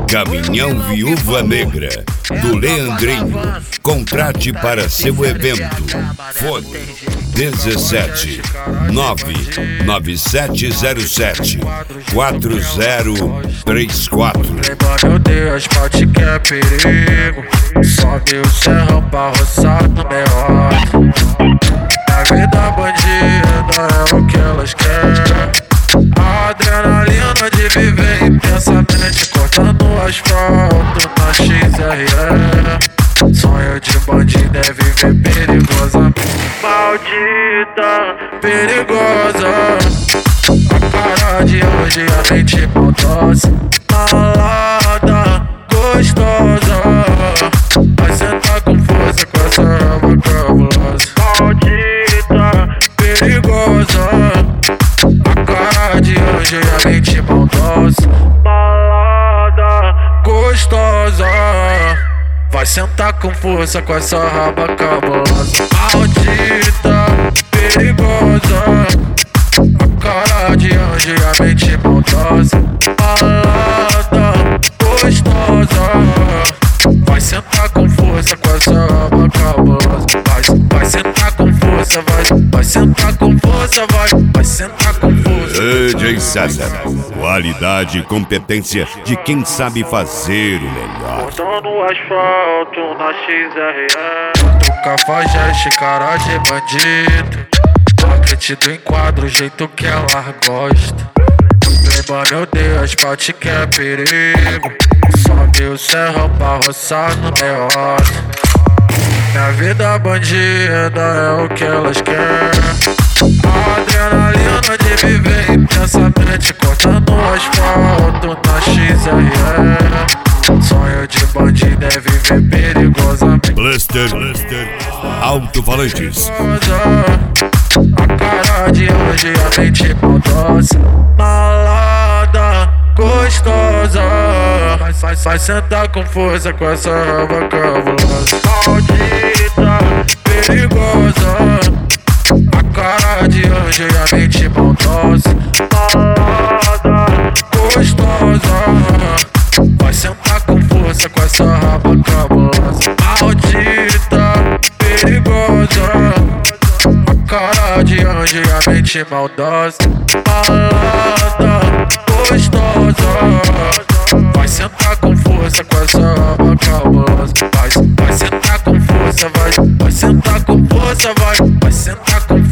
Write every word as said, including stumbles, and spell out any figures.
Caminhão Viúva Negra, do Leandrinho. Contrate para seu evento. Fone dezessete nove nove sete zero sete quatro zero três quatro. Meu Deus, pode que é perigo. Sobe o serrão pra roçar no meio. A vida bandida é o que elas querem. A adrenalina de viver intensamente, cortando o asfalto na X R E. Sonho de bandido é viver perigosamente. Maldita, perigosa. A cara de anjo e a mente maldosa. Malada, gostosa. Vai sentar com força com essa raba cabulosa. Maldita, perigosa. A cara de anjo e a mente maldosa. Malada, gostosa. Vai sentar com força com essa raba cabulosa. Maldita, perigosa. A cara de anjo e a mente maldosa. Malada, gostosa. Vai sentar com força com essa raba cabulosa. Vai, vai sentar com força, vai. Vai sentar com força, vai. Vai sentar com força. D J César, qualidade e competência de quem sabe fazer o melhor. Cortando o asfalto na X R E. Tu cafajeste, cara de bandido. Paquete do enquadro, o jeito que ela gosta. Playboy, meu Deus, pode que é perigo. Sobe o serrão pra roçar no meio. Minha vida bandida é o que elas querem. A adrenalina de viver intensamente, cortando o asfalto na X R E. Sonho de bandido é viver perigosamente. Blaster, Blaster, alto-falantes. A cara de anjo e a mente maldosa. Malada, gostosa. Vai, vai, vai sentar com força com essa raba cabulosa. Maldita, perigosa. A cara de anjo e a mente maldosa. Malada, gostosa. Vai sentar com força com essa raba cabulosa. Maldita, perigosa. A cara de anjo e a mente maldosa. Malada, gostosa. Vai sentar com força com essa raba cabulosa. Vai, vai sentar com força, vai. Vai sentar com força, vai. Vai sentar com força.